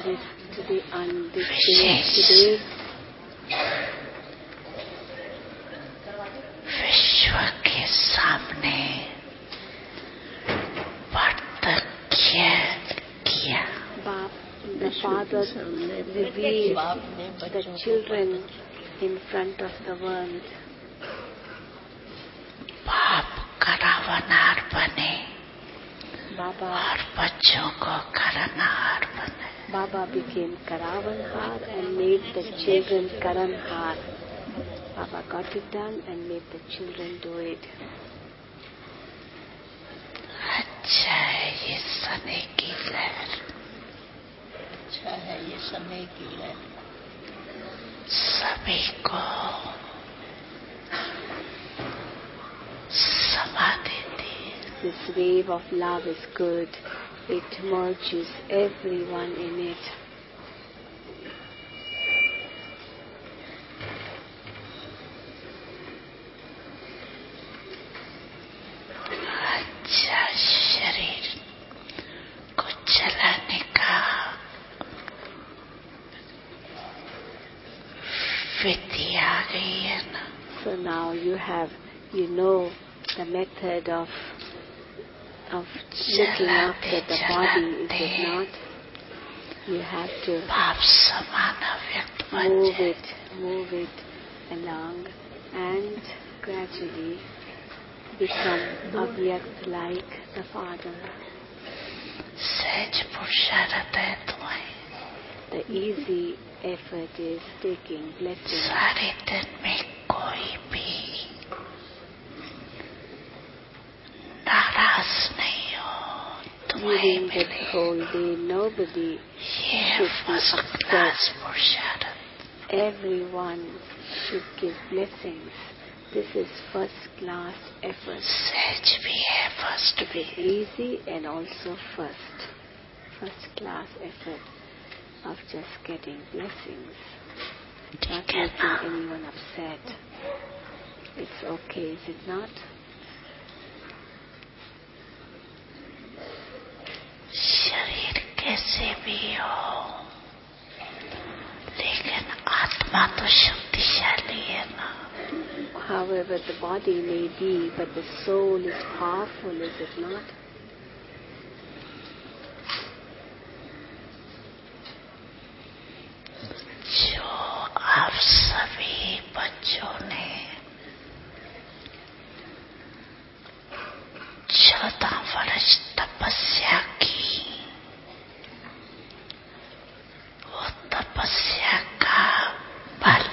this today, on this day of today, विश्व के सामने प्रत्यक्ष किया. The Father revealed the children in front of the world. बाप करावनार बने Baba, और बच्चों को करनार बने. Baba became Karavanhar and made the children Karanhar. Baba got it done and made the children do it. अच्छा है ये समय की लहर. अच्छा है ये समय की लहर. सभी को समा देती है. This wave of love is good. It merges everyone in it. अच्छा शरीर को चलाने का विधि आ गई है ना. So now you know the method of looking after the body, is it not? You have to भाव समाना व्यक्त बन जाए. move it along and gradually become abhyakt like the Father. सहज पुरुषार्थ है तुम्हें. The easy effort is taking blessings. सारे दिन में कोई भी नाराज नहीं हो. During the whole day, nobody ये फर्स्ट क्लास पुरुषार्थ. Everyone should give blessings. This is first class effort. सहज भी है, फर्स्ट It भी is है. easy and also first class effort of just getting blessings, not ठीक है making ना. anyone upset. It's okay, is it not? शरीर कैसे भी हो, लेकिन आत्मा तो शक्तिशाली है ना. However the body may be, but the soul is powerful, is it not? जो आप सभी बच्चों ने 14 वर्ष तपस्या की, वो तपस्या का फल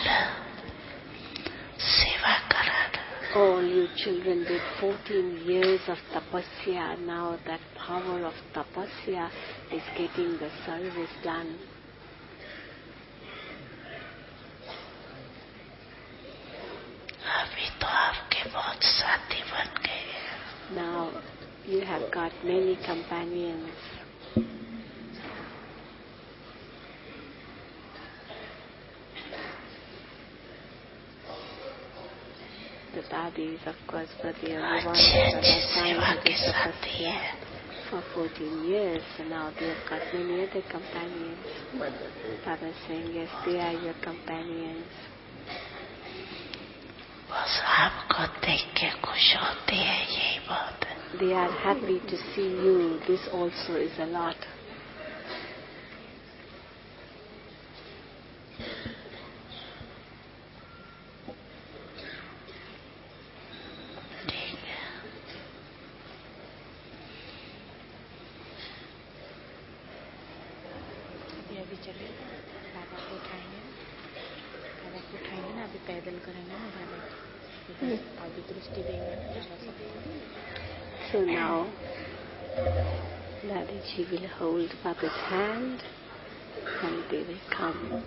सेवा करण. All you children did 14 years of tapasya. Now that power of tapasya is getting the service done. अभी तो आपके बहुत साथी बन गए. Now you have got many companions. The dadis, of course, were the only ones अच्छे at अच्छे that time सेवा who के did साथी tapasya है. for 14 years. And now they have got many other companions. Baba is saying, yes, they are your companions. बस आपको देख के खुश होती है, यही बहुत है. They are happy to see you. This also is a lot. ठीक है. अभी चले बाबा को उठाएंगे ना, अभी पैदल करेंगे ना बाबा, अभी दृष्टि देंगे ना बाबा सबको. So now, Dadaji will hold Baba's hand and they will come.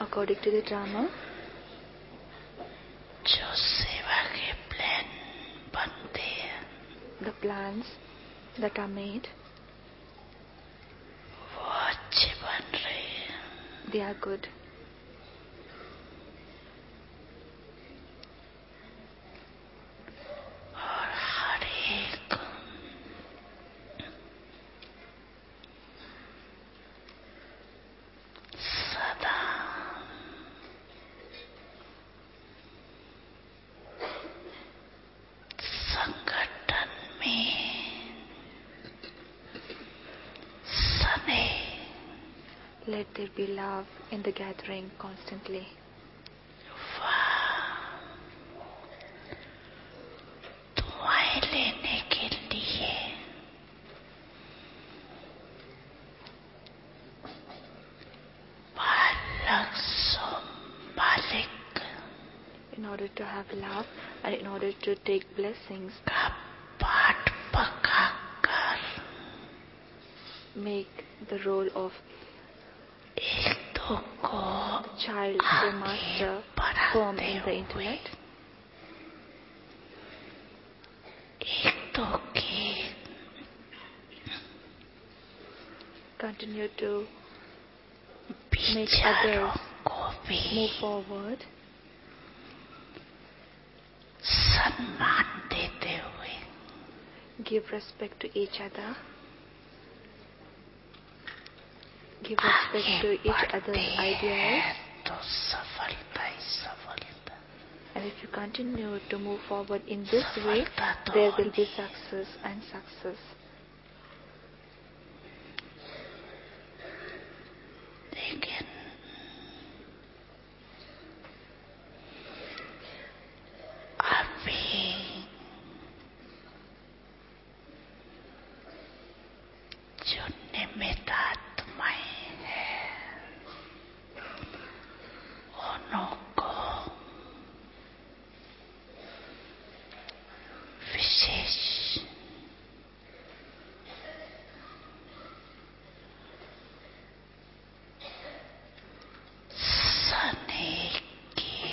According to the drama, जो सेवा के प्लान बनते हैं, the plans that are made, वो अच्छे बन रहे हैं. they are good. और हर एक सदा संगठन में स्नेह, Let there be love in the gathering constantly. दुआएं लेने के लिए बालक संबालिक In order to have love and in order to take blessings, का पाठ पकाकर make the role of एक दो को the child, the master, firm in the intellect, एक दो के continue to make विचारों others को भी move forward, सम्मान देते हुए give respect to each other, give respect to each other's ideas, तो सफलता ही सफलता. and if you continue to move forward in this way, there will be success and success. लेकिन अभी जो निमित्त आत्माएं हैं, उनको विशेष स्नेह के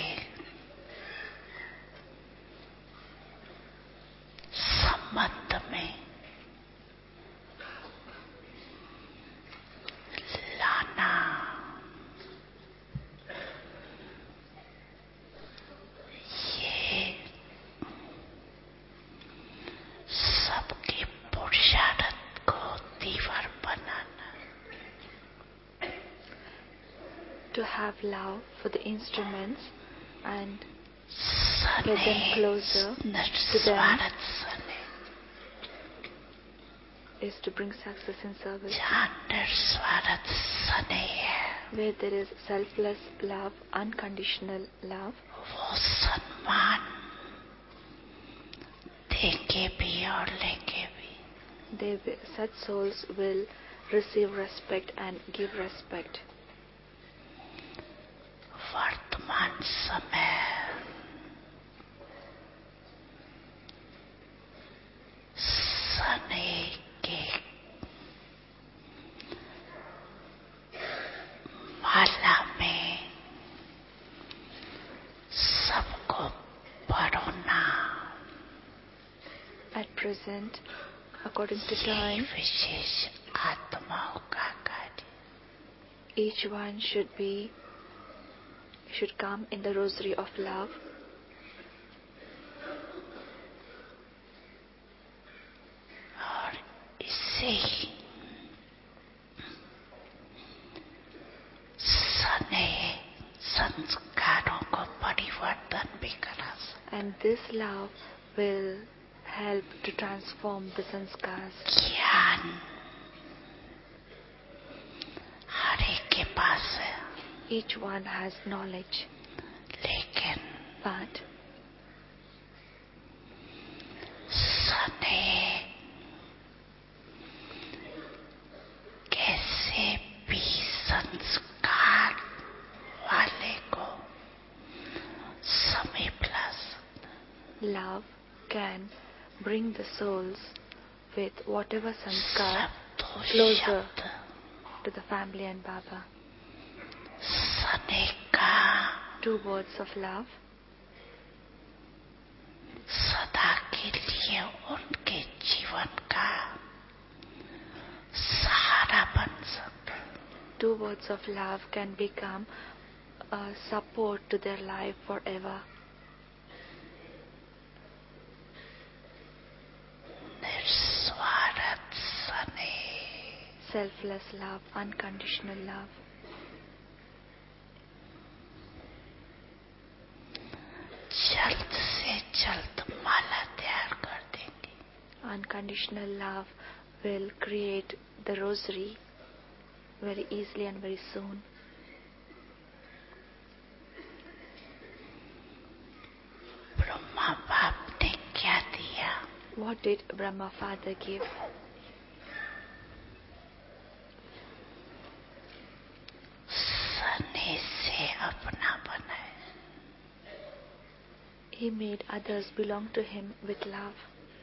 संबंध में लाना, ये सबके पुरुषार्थ को तीव्र बनाना. To have love for the instruments and get them closer to them निस्वार्थ स्नेह, is to bring success in service. जहाँ निस्वार्थ स्नेह है, Where there is selfless love, unconditional love, वो सम्मान देंगे भी और लेंगे भी. such souls will receive respect and give respect. वर्तमान समय स्नेह के माला में सबको परोना, At present, according to time, विशेष आत्माओं का कार्य. each one should come in the rosary of love, और इससे ही स्नेह संस्कारों को परिवर्तन भी करा सकता. and this love will help to transform the sanskars. ज्ञान हर एक के पास है, Each one has knowledge, लेकिन but स्नेह कैसे भी संस्कार वाले को समीप ला सकता. love can bring the souls with whatever sanskar शब्दों closer शब्द to the family and Baba. स्नेह ने कहा, 2 words of love सदा के लिए उनके जीवन का सहारा बन सकता है। 2 words of love can become a support to their life forever. निस्वार्थ स्नेह, Selfless love, unconditional love. जल्द से जल्द माला तैयार कर देंगे। Unconditional love will create the rosary very easily and very soon. Brahma बाप ने क्या दिया? What did Brahma Father give? स्नेह से अपना बनाए। He made others belong to him with love.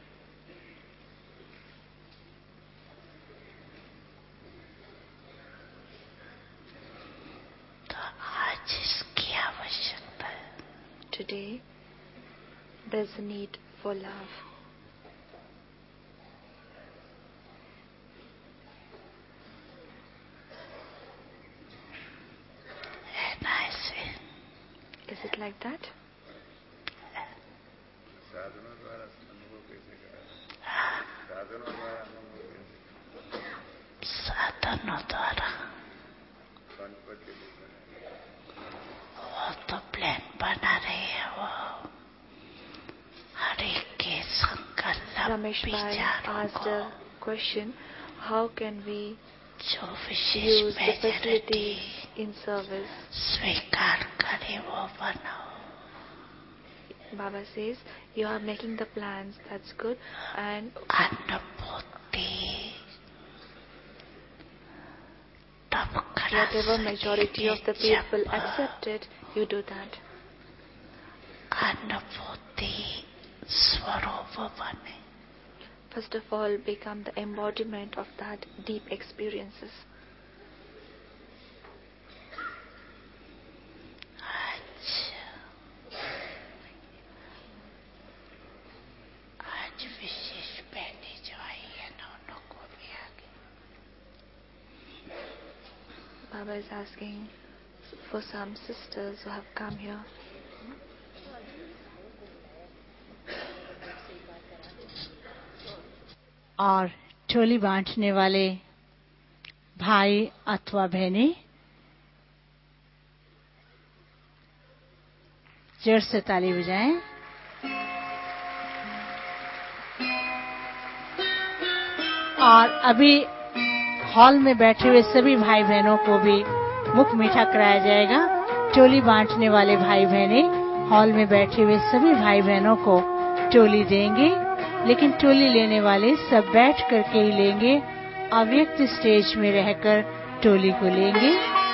तो आज इसकी आवश्यकता है। Today, there's a need for love. है ना ऐसे? Is it like that? साधनों द्वारा अनुभव कैसे करा? साधनों द्वारा अनुभव कैसे करा? साधनों द्वारा गणपति वो तो प्लान बना रहे हैं। वो हर एक के संकल्प Ramesh Bhai विचारों asked को a question, how can we जो विशेष use the majority facilities in service? स्वीकार करे वो बनाओ। Baba says, you are making the plans, that's good, and अनुभूति तब करा whatever majority of the सकेंगे people जब accept it, you do that. अनुभूति स्वरूप बने। First of all, become the embodiment of that deep experiences. आज विशेष पहले जो आई है ना उनको भी आगे। Baba is asking for some sisters who have come here. और चोली बांटने वाले भाई अथवा बहनें जोर से ताली बजाएं। और अभी हॉल में बैठे हुए सभी भाई बहनों को भी मुख मीठा कराया जाएगा। टोली बांटने वाले भाई बहनें हॉल में बैठे हुए सभी भाई बहनों को टोली देंगे, लेकिन टोली लेने वाले सब बैठ करके ही लेंगे। अव्यक्त स्टेज में रहकर टोली को लेंगे।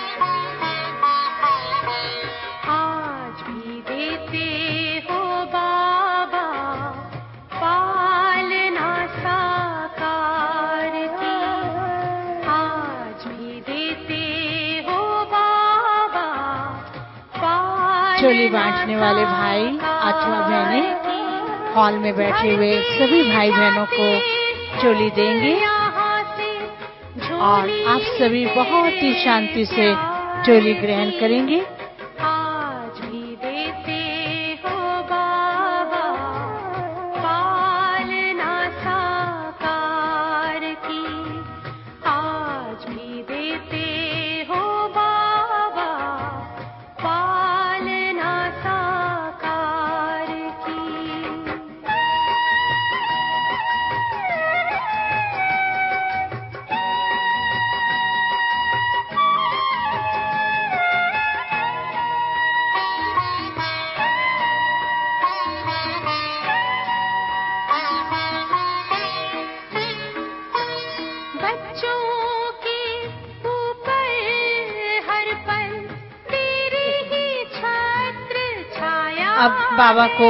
आज भी देते हो बाबा पालना साकार की, आज भी देते हो बाबा पालना। टोली बांटने वाले भाई अथवा बहनें हॉल में बैठे हुए सभी भाई बहनों को टोली देंगे और आप सभी बहुत ही शांति से टोली ग्रहण करेंगे। आज भी देते हो बाबा पालना साकार की, आज भी देते हो बाबा पालना साकार की। अब बाबा को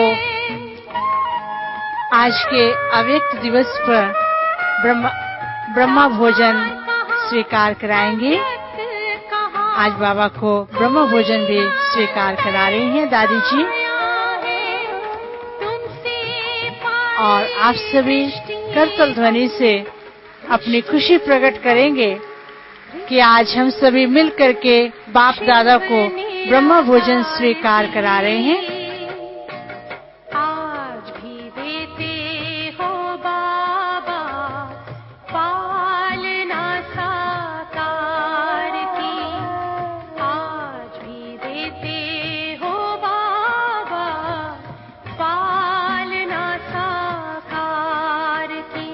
आज के अव्यक्त दिवस पर ब्रह्मा भोजन स्वीकार कराएंगे। कहाँ आज बाबा को ब्रह्म भोजन भी स्वीकार करा रही हैं दादी जी। और आप सभी करतल ध्वनि से अपनी खुशी प्रकट करेंगे कि आज हम सभी मिल करके बाप दादा को ब्रह्म भोजन स्वीकार करा रहे हैं। आज भी देते हो बाबा पालना साकार की, आज भी देते हो बाबा पालना साकार की।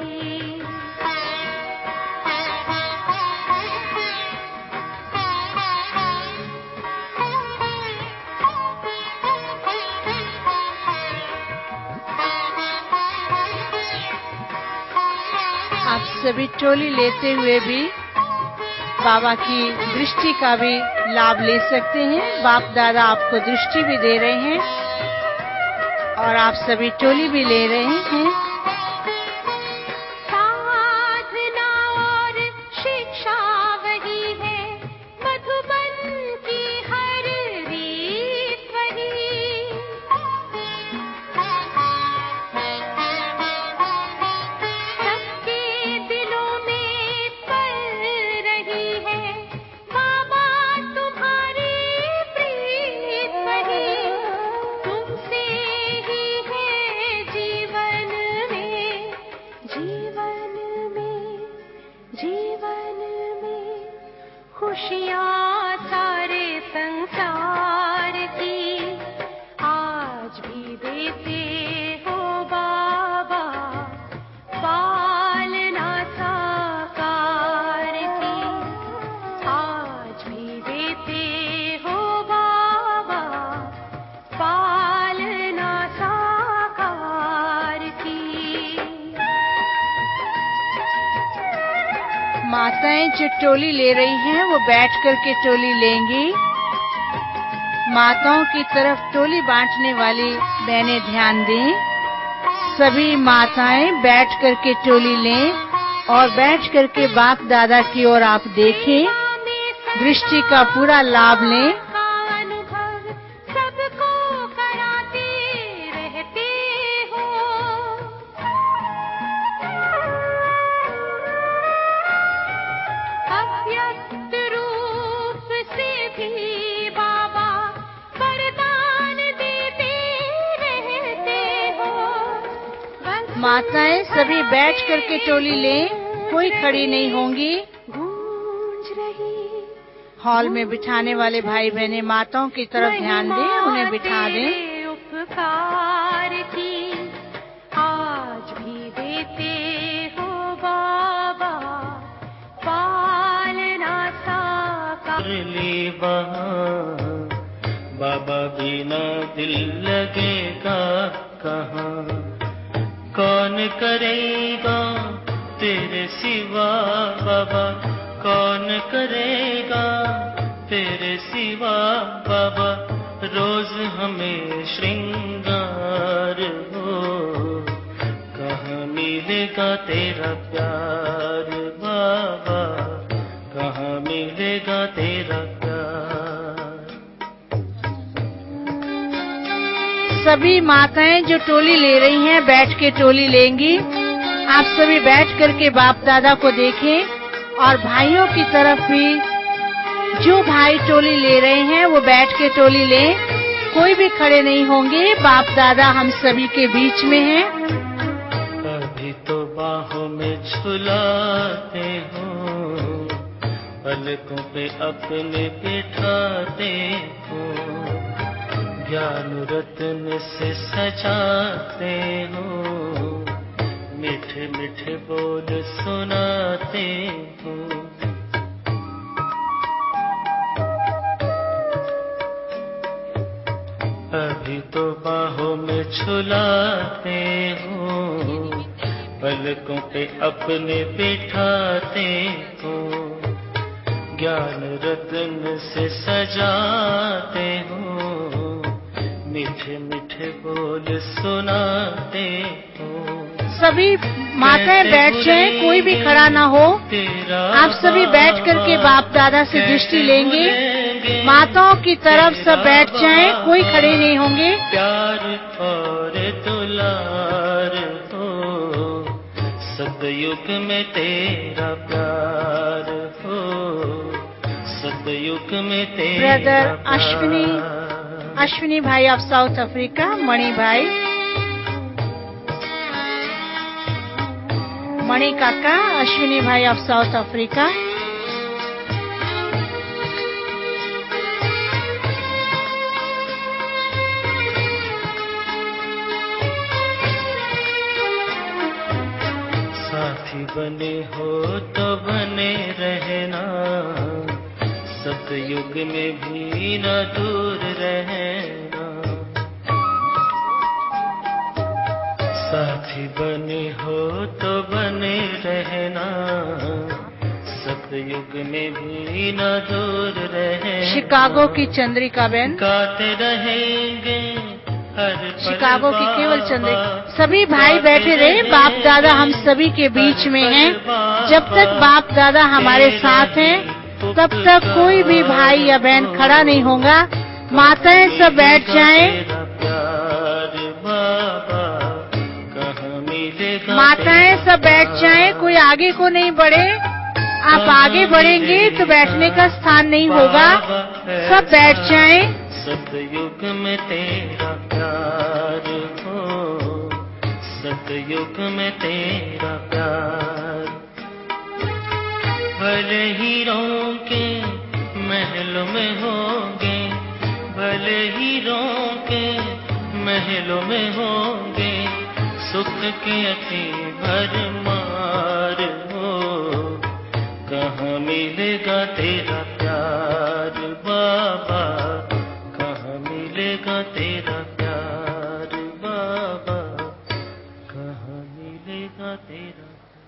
आप सभी टोली लेते हुए भी बाबा की दृष्टि का भी लाभ ले सकते हैं। बाप दादा आपको दृष्टि भी दे रहे हैं और आप सभी टोली भी ले रहे हैं। साधना और शिक्षा वही है, मधुबन की हर रीत वही। सबके दिलों में पल रही है बाबा तुम्हारी प्रीत वही। तुमसे ही है जीवन में, जीवन में, जीवन में खुशियाँ सारे संसार की। आज भी देते हो बाबा पालना साकार की, आज भी देते हो बाबा पालना साकार की। माताएं जो टोली ले रही हैं वो बैठ करके टोली लेंगी। माताओं की तरफ टोली बांटने वाली बहनें ध्यान दें। सभी माताएं बैठ करके टोली लें और बैठ करके बाप दादा की ओर आप देखें, दृष्टि का पूरा लाभ लें। का अनुभव सबको कराते रहते हो। अव्यक्त रूप से भी बाबा वरदान देते रहते हो। माताएं सभी बैठ करके टोली लें, कोई खड़ी नहीं होंगी। गूंज रही हॉल में बिठाने वाले भाई बहनें माताओं की तरफ ध्यान दें, उन्हें बिठा दें। तेरे उपकार की, आज भी देते हो बाबा पालना साकार। मुरली वहाँ बाबा बिना दिल लगेगा कहाँ, कौन करेगा तेरे सिवा बाबा, कौन करेगा तेरे सिवा बाबा। रोज हमें श्रृंगार हो, कहाँ मिलेगा तेरा प्यार बाबा, कहाँ मिलेगा तेरा प्यार। सभी माताएं जो टोली ले रही हैं बैठ के टोली लेंगी। आप सभी बैठ करके बाप दादा को देखें और भाइयों की तरफ भी जो भाई टोली ले रहे हैं वो बैठ के टोली लें, कोई भी खड़े नहीं होंगे। बाप दादा हम सभी के बीच में हैं। अभी तो बाहों में झुलाते हो, पलकों पे अपने बिठाते हो, ज्ञान रत्न से सजाते हो, मीठे मीठे बोल सुनाते हो। अभी तो बाहों में झुलाते हो, पलकों पे अपने बिठाते हो, ज्ञान रत्न से सजाते हो, मीठे मीठे बोल सुनाते हो। सभी माताएं बैठ जाएं, कोई भी खड़ा ना हो। आप सभी बैठ करके बाप दादा से दृष्टि लेंगे। माताओं की तरफ सब बैठ जाएं, कोई खड़े नहीं होंगे। प्यार और दुलार हो, सतयुग में तेरा प्यार हो, सतयुग में तेरा ब्रदर प्यार। अश्विनी भाई ऑफ साउथ अफ्रीका, मणि भाई, मणि काका, अश्विनी भाई ऑफ साउथ अफ्रीका। साथी बने हो तो बने रहना, सतयुग में भी न दूर रहना। साथी बने हो तो बने रहना, सतयुग में भी न दूर रहना। शिकागो की चंद्रिका बहन, गाते रहेंगे शिकागो की केवल चंद्रिका। सभी भाई बैठे रहे, बाप दादा हम सभी के बीच में हैं। जब तक बाप दादा हमारे साथ हैं, तब तक कोई भी भाई या बहन खड़ा नहीं होगा। माताएं सब बैठ जाएं, माताएं सब बैठ जाएं, कोई आगे को नहीं बढ़े। आप आगे बढ़ेंगे तो बैठने का स्थान नहीं होगा। सब बैठ जाएं। सतयुग में तेरा प्यार हो, सतयुग में तेरा प्यार। भले हीरों के महलों में होंगे, भले हीरों के महलों में होंगे, सुख के अति भरमार हो। कहाँ मिलेगा तेरा प्यार बाबा, कहाँ मिलेगा तेरा प्यार बाबा, कहाँ मिलेगा तेरा।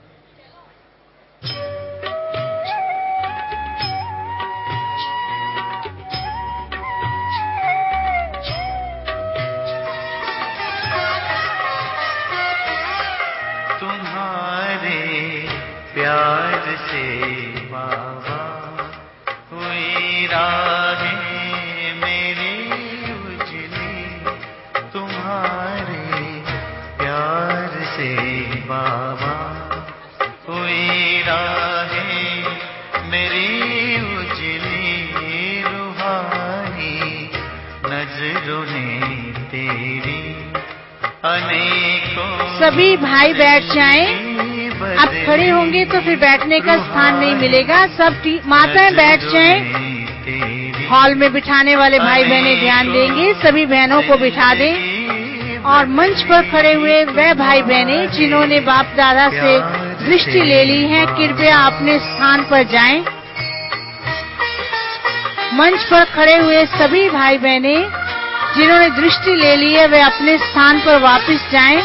तुम्हारे प्यार से बाबा हुई राहें मेरी उजली। तुम्हारे प्यार से बाबा हुई राहें मेरी उजली। रूहानी नजरों ने तेरी अनेकों। सभी भाई बैठ जाएं। अब खड़े होंगे तो फिर बैठने का स्थान नहीं मिलेगा। सब माताएं बैठ जाएं। हॉल में बिठाने वाले भाई बहनें ध्यान देंगे, सभी बहनों को बिठा दें। और मंच पर खड़े हुए वह भाई बहनें जिन्होंने बाप दादा से दृष्टि ले ली है, कृपया अपने स्थान पर जाएं। मंच पर खड़े हुए सभी भाई बहनें जिन्होंने दृष्टि ले ली है, वे अपने स्थान पर वापस जाएं।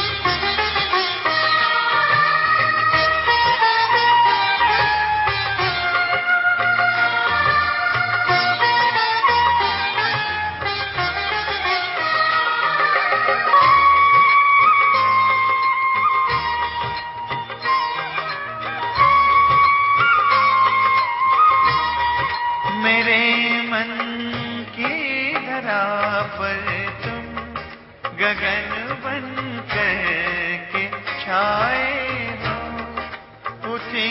मेरे मन की धरा पर तुम गगन बन के छाए हो। उठी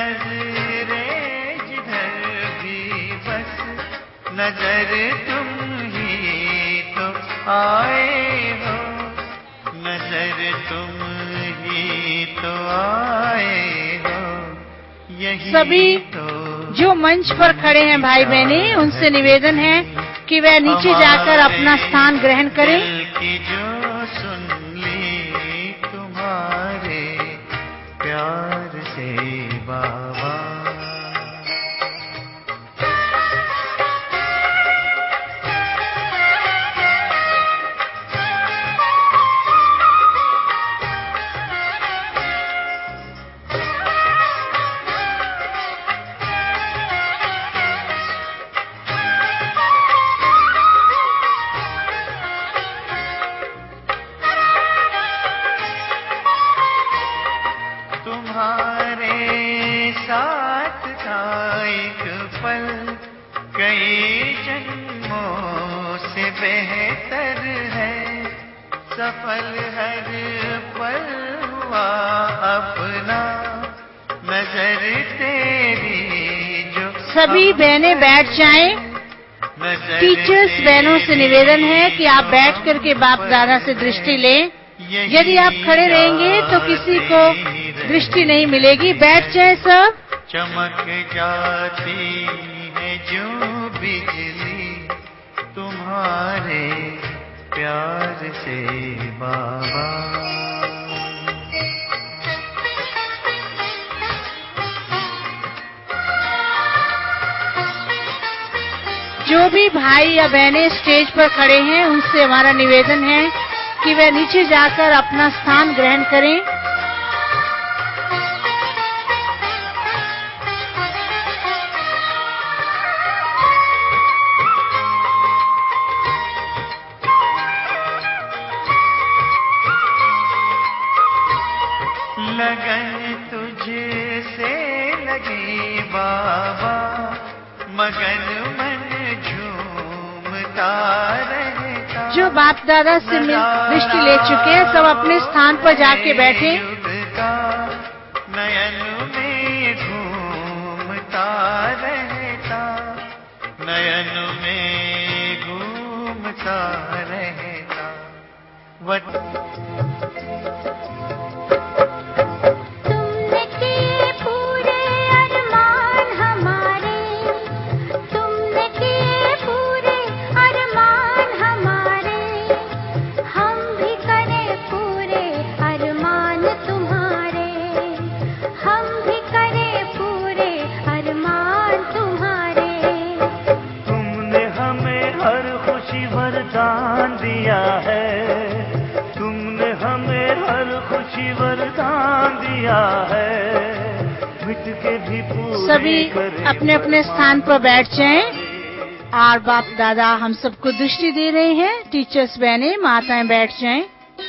नजरें जिधर भी बस नजर तुम ही तो आए हो। नजर तुम ही तो आए हो। यही सभी तो जो मंच पर खड़े हैं भाई बहने, उनसे निवेदन है कि वे नीचे जाकर अपना स्थान ग्रहण करें। दिल की जो सुन ली तुम्हारे प्यार से बाबा। सफल हर पल हुआ अपना, नजर तेरी जो। सभी बहनें बैठ जाएं। टीचर्स बहनों से निवेदन है कि आप बैठ करके बाप दादा से दृष्टि लें। यदि आप खड़े रहेंगे तो किसी को दृष्टि नहीं मिलेगी। बैठ जाए सब। चमक जाती है जो बिजली तुम्हारे प्यार से बाबा। जो भी भाई या बहनें स्टेज पर खड़े हैं उनसे हमारा निवेदन है कि वे नीचे जाकर अपना स्थान ग्रहण करें। लगन तुझे से लगी बाबा, मगन मन झूमता रहता। जो बाप दादा से दृष्टि ले चुके हैं सब अपने स्थान पर जाके बैठे। नयन में घूमता रहता, नयन में घूमता रहता। वरदान दिया है तुमने हमें, हर खुशी वरदान दिया है, मिट के भी पूरी। सभी अपने अपने स्थान पर बैठ जाएं और बाप दादा हम सबको दृष्टि दे रहे हैं। टीचर्स बहनें माताएं बैठ जाएं।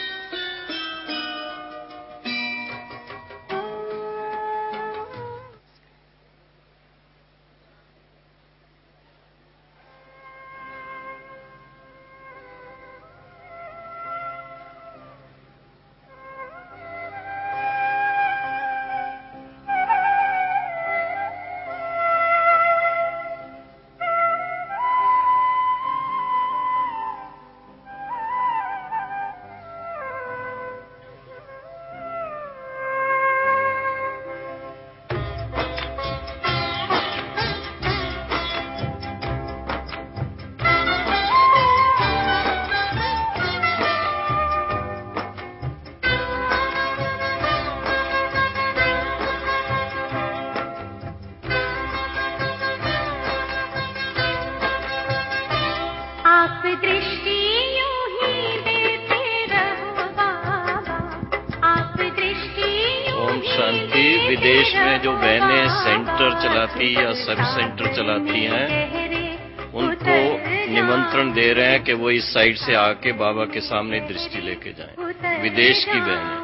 विदेश में जो बहनें सेंटर चलाती या सब सेंटर चलाती हैं उनको निमंत्रण दे रहे हैं कि वो इस साइड से आके बाबा के सामने दृष्टि लेके जाएं। विदेश की बहनें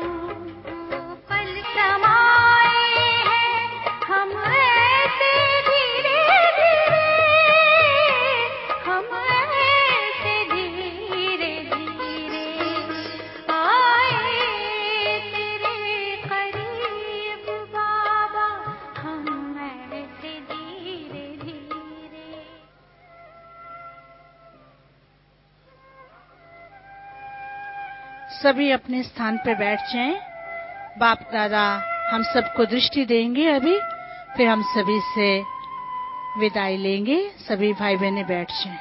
सभी अपने स्थान पर बैठ जाएं। बाप दादा हम सबको दृष्टि देंगे अभी, फिर हम सभी से विदाई लेंगे। सभी भाई बहनें बैठ जाएं।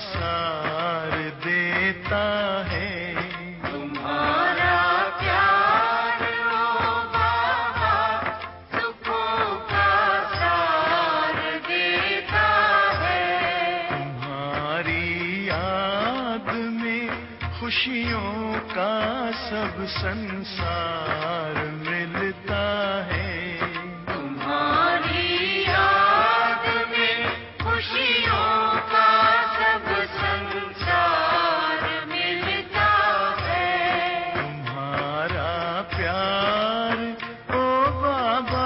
सार देता है। तुम्हारा प्यार ओ बाबा सुखों का सार देता है। तुम्हारी याद में खुशियों का सब संसार मिलता है। तुम्हारी याद में खुशियों का सब संसार मिलता है। तुम्हारा प्यार ओ बाबा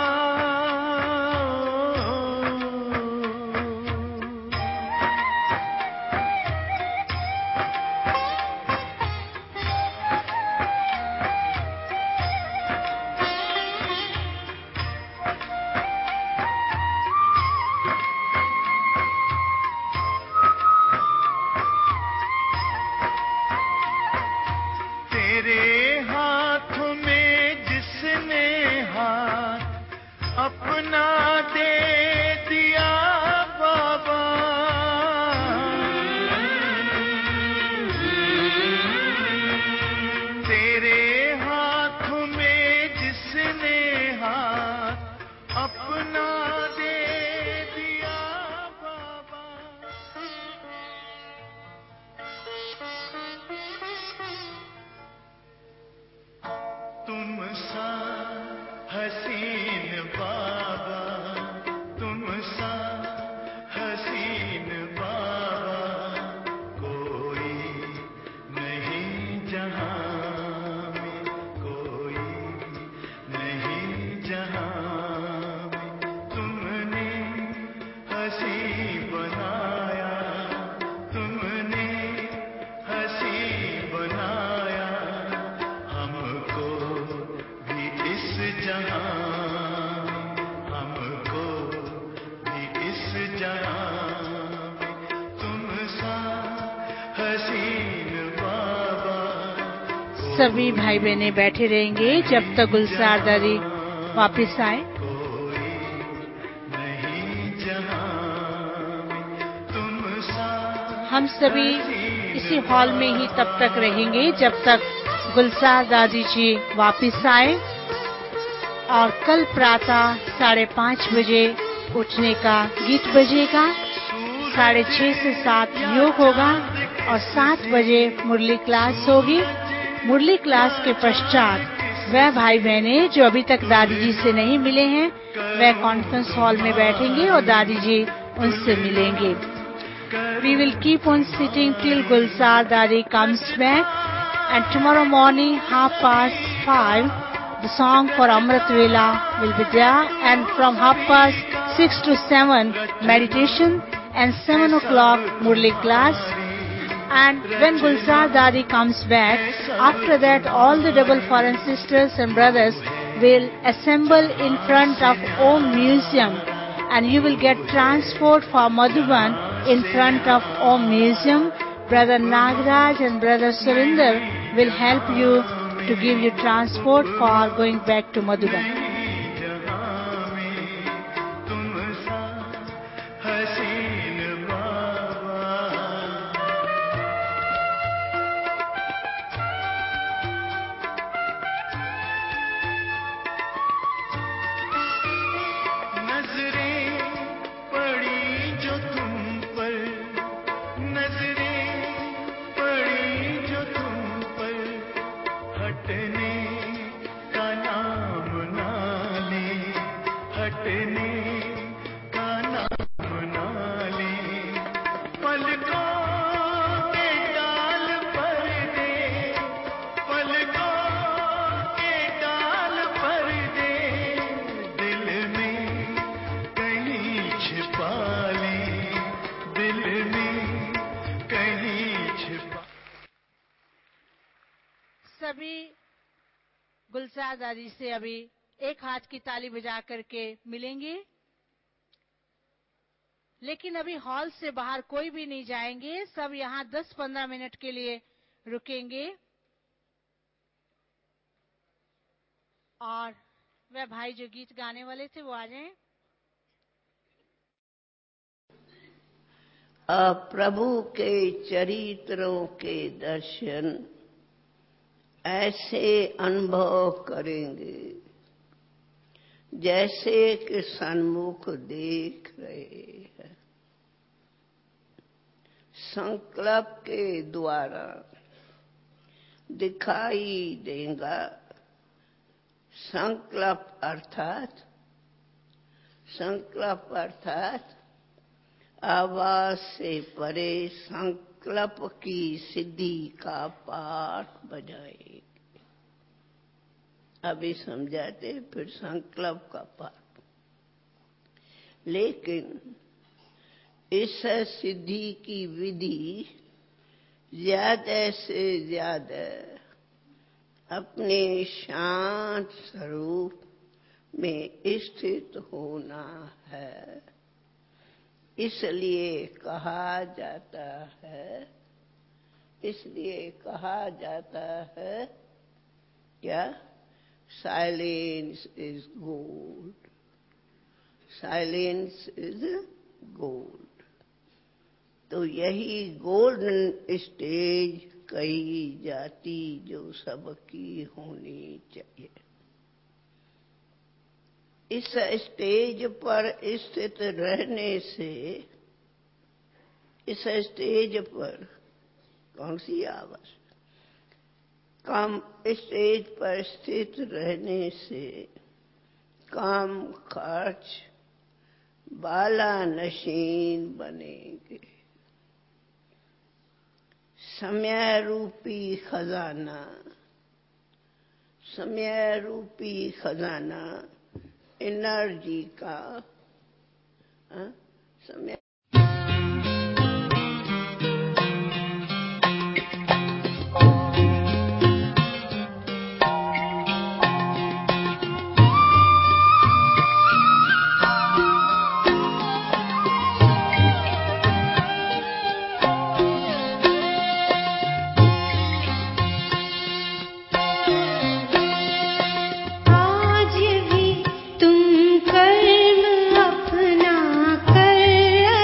तेरे हाथों में जिसने हाथ अपना दे दिया बाबा, तेरे हाथों में जिसने हाथ अपना दे दिया बाबा। तुम सा हसीन बाबा, तुम सा हसीन बाबा कोई नहीं जहां में, कोई नहीं जहां में। तुमने हसी बनाया, तुमने हसी बनाया हमको भी इस जहां, हमको भी इस जहां में। तुम सा हसीन बाबा सभी भाई बहनें बैठे रहेंगे जब तक गुलजार दादी वापस आए। कोई नहीं जहां में। तुम सा हम सभी इसी हॉल में ही तब तक रहेंगे जब तक गुलजार दादी जी वापस आए। और कल प्रातः 5:30 बजे उठने का गीत बजेगा, 6:30 से 7 योग होगा और 7 बजे मुरली क्लास होगी। मुरली क्लास के पश्चात वह भाई बहने जो अभी तक दादी जी से नहीं मिले हैं वह कॉन्फ्रेंस हॉल में बैठेंगे और दादी जी उनसे मिलेंगे। We will keep on sitting till Gulzar Dadi comes back, and tomorrow morning 5:30 the song for Amrit Vela will be there, and from 6:30 to 7 meditation, and 7 o'clock Murli class. And when Gulzar Dadi comes back, after that all the double foreign sisters and brothers will assemble in front of Om Museum, and you will get transport for Madhuban in front of Om Museum. Brother Nagaraj and Brother Surinder will help you to give you transport for going back to Madhuban. जहां में तुम सा हसीन बाबा। नजरें पड़ी जो तुम पर, नजरें पड़ी जो तुम पर, हटने का नाम ना ले, हटने का नाम ना ले। पलकों के डाल पर दे, पलकों के डाल पर दे, दिल में कहीं छिपा ले, दिल में कहीं छिपा। सभी गुलजार दादी से अभी एक हाथ की ताली बजा करके मिलेंगे, लेकिन अभी हॉल से बाहर कोई भी नहीं जाएंगे। सब यहाँ 10-15 मिनट के लिए रुकेंगे और वह भाई जो गीत गाने वाले थे वो आ जाएं। प्रभु के चरित्रों के दर्शन ऐसे अनुभव करेंगे जैसे कि सन्मुख देख रहे हैं। संकल्प के द्वारा दिखाई देगा। संकल्प अर्थात आवाज से परे संकल्प की सिद्धि का पाठ बजाएगी। अभी समझाते फिर संकल्प का पाठ। लेकिन इस सिद्धि की विधि ज्यादा से ज्यादा अपने शांत स्वरूप में स्थित होना है। इसलिए कहा जाता है क्या? Silence is gold. Silence is gold. तो यही गोल्डन स्टेज कही जाती जो सबकी होनी चाहिए। इस स्टेज पर स्थित रहने से, इस स्टेज पर कौन सी आवाज? काम स्टेज पर स्थित रहने से काम खर्च बाला नशीन बनेंगे। समय रूपी खजाना एनर्जी का समय। आज भी तुम कर्म अपना कर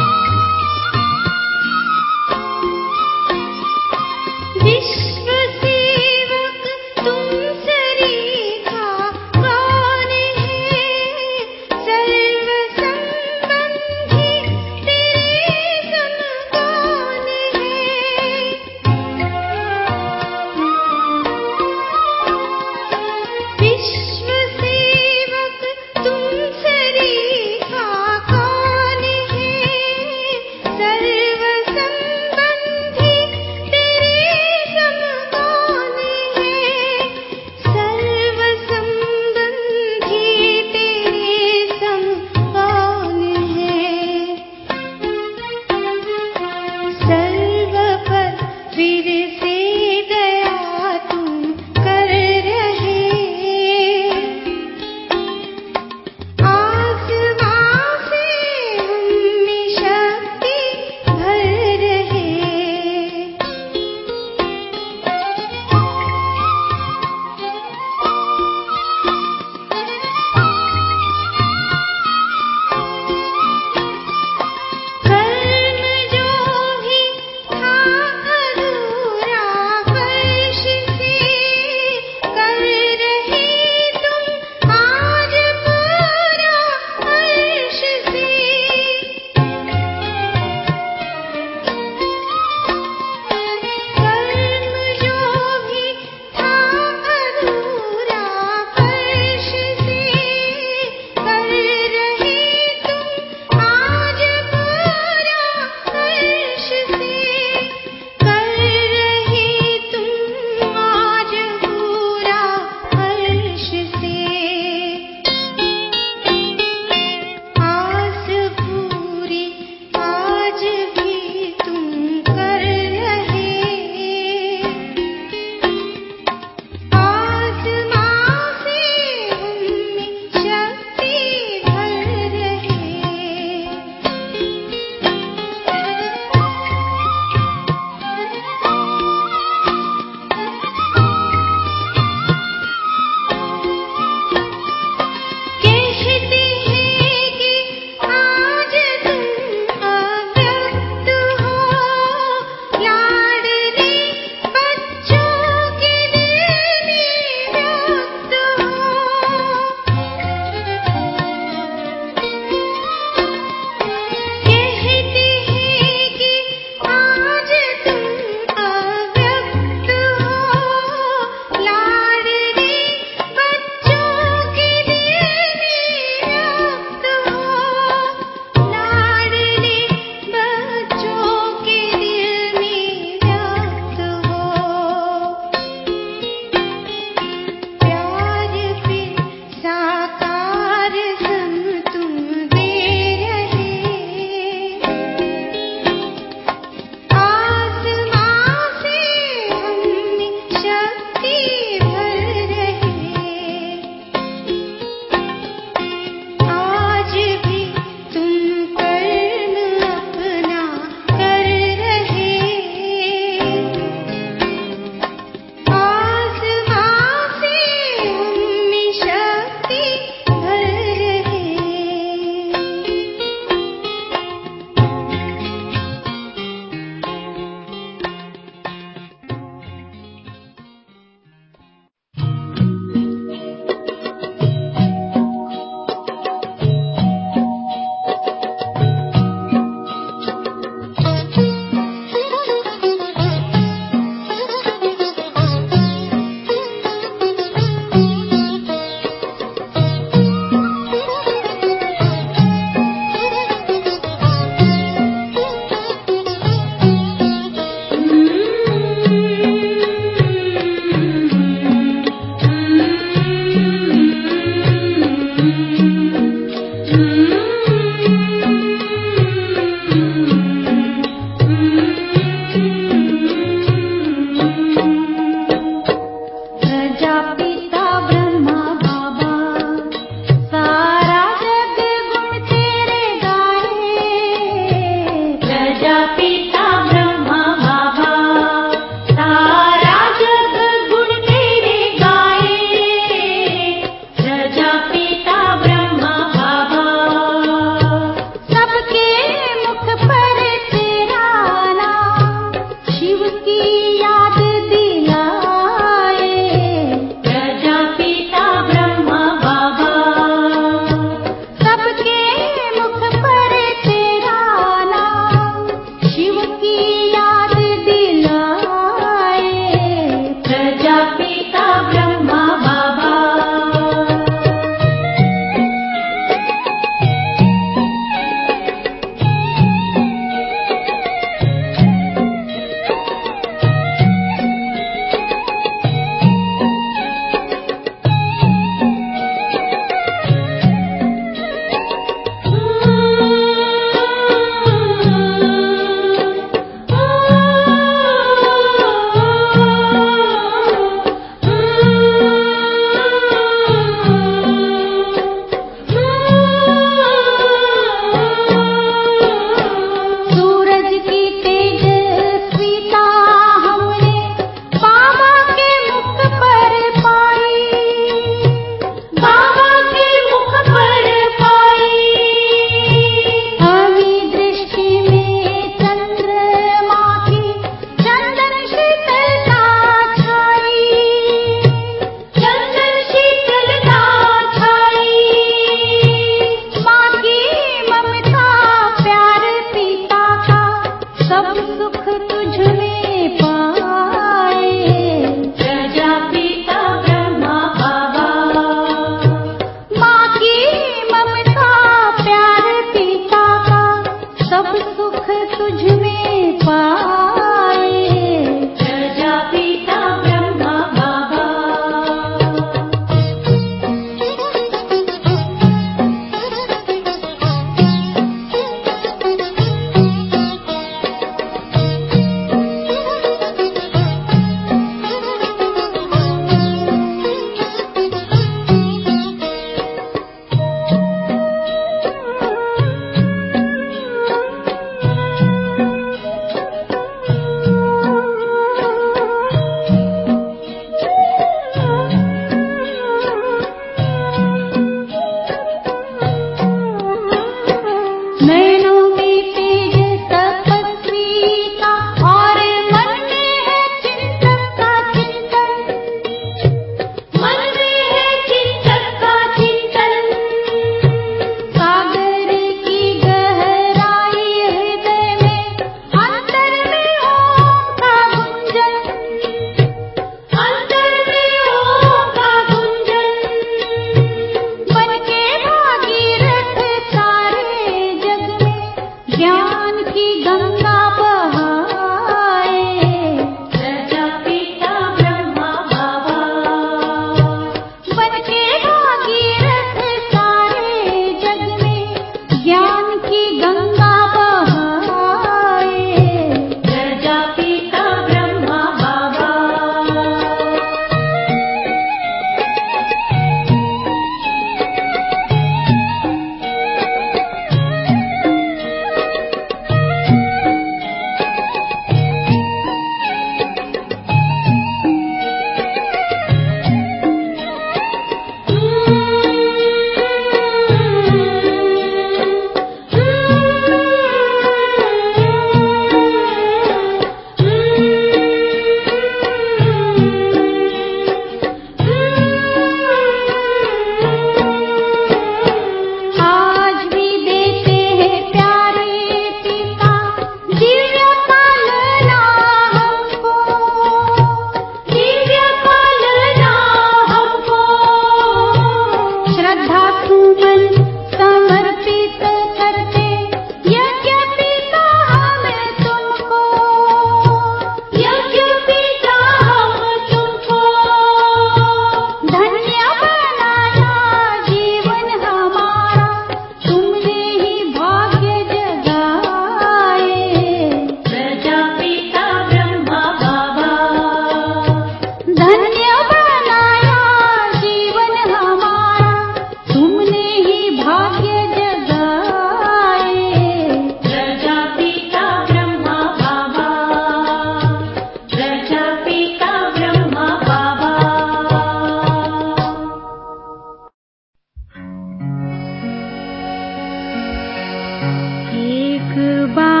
बार